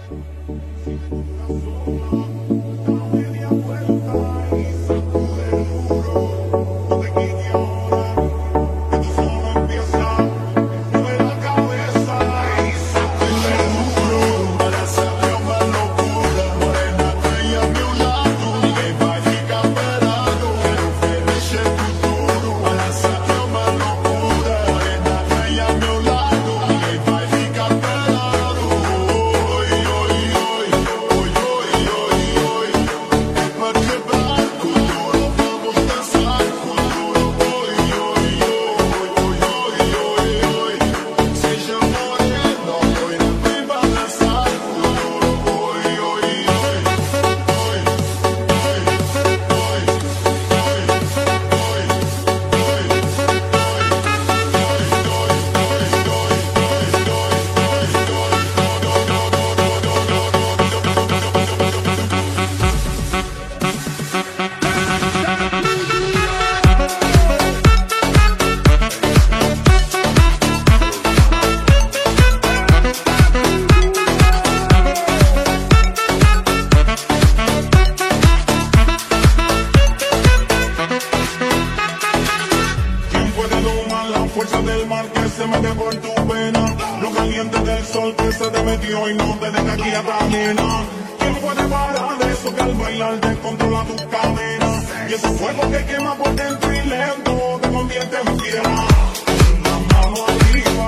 fuerza del mar que se mete por tu vena, lo caliente del sol que se te metió y no te deja aquí a caminar. ¿Quién puede parar de eso que al bailar te controla tus cadenas? Y ese fuego que quema por dentro y lento te convierte en piedra. La mano arriba,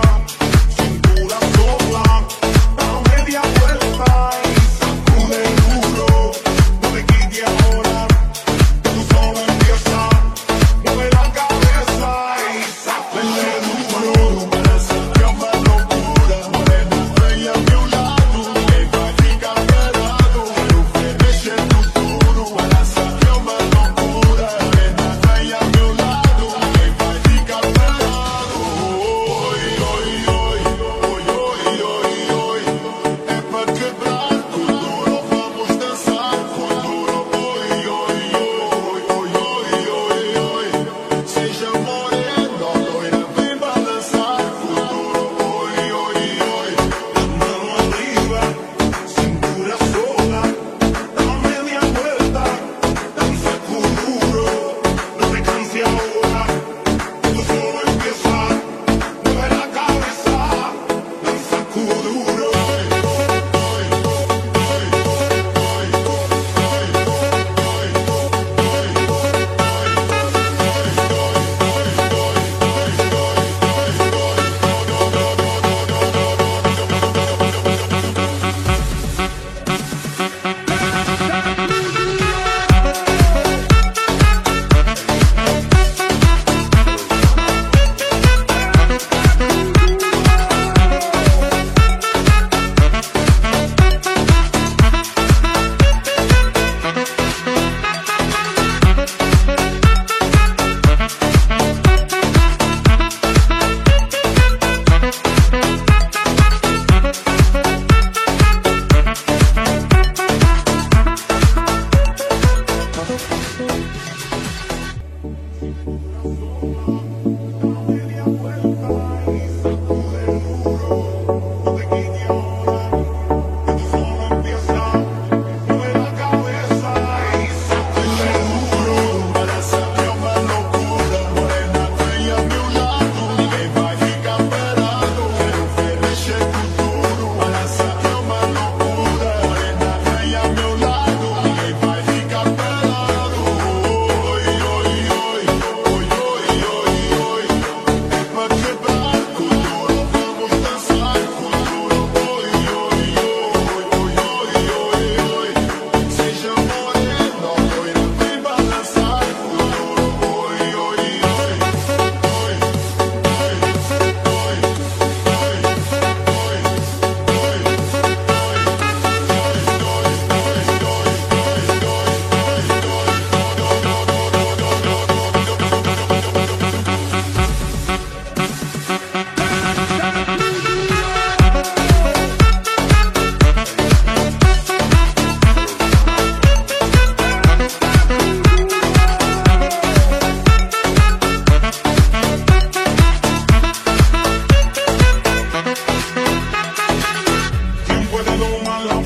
cintura sopla, da media vuelta y sacude duro. No te quites ahora, que tú solo empieza. Mueve la cabeza y sacude duro. Para sentir más locura, morena estrella a mi lado. Que practica pelado, pero feliz en tu futuro. Para sentir más locura, morena estrella a mi lado. Que practica pelado.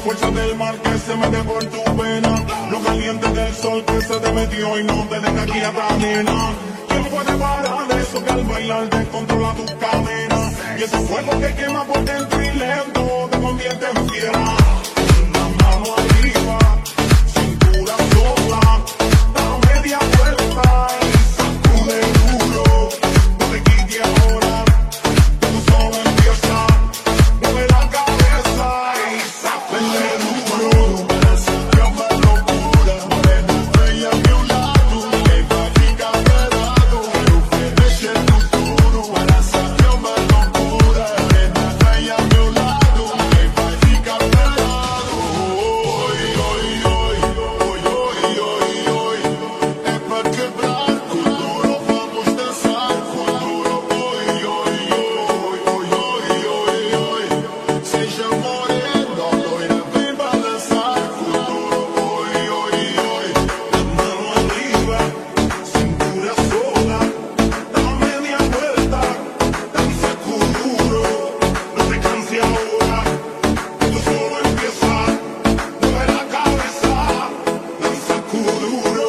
fuerza del mar que se mete por tu vena, lo caliente del sol que se te metió y no te deja quieta, nena. ¿Quién puede parar eso que al bailar descontrola tus cadenas? Y ese fuego que quema por dentro y lento te convierte en fiera. La mano arriba, cintura sola, da media vuelta y sacude duro. No te quites ahora, que tú solo empieza. Mueve la cabeza y sacude duro. Para siempre más locura, morena bella a mi lado, que va a ficar pegado, que oferece el futuro. Para siempre más locura, morena bella a mi lado, que va a ficar pegado. Hoy, hoy, hoy, hoy, hoy, hoy, hoy, é pra quebrar com duro, vamos dançar com duro. Hoy, hoy, hoy, hoy, hoy, hoy, hoy, seja morena, loira, vem balançar com duro. Hoy, hoy, hoy, la mano arriba, cintura sola, da media vuelta, danza con duro. No te canses ahora, esto solo empieza. Mueve la cabeza, danza con duro.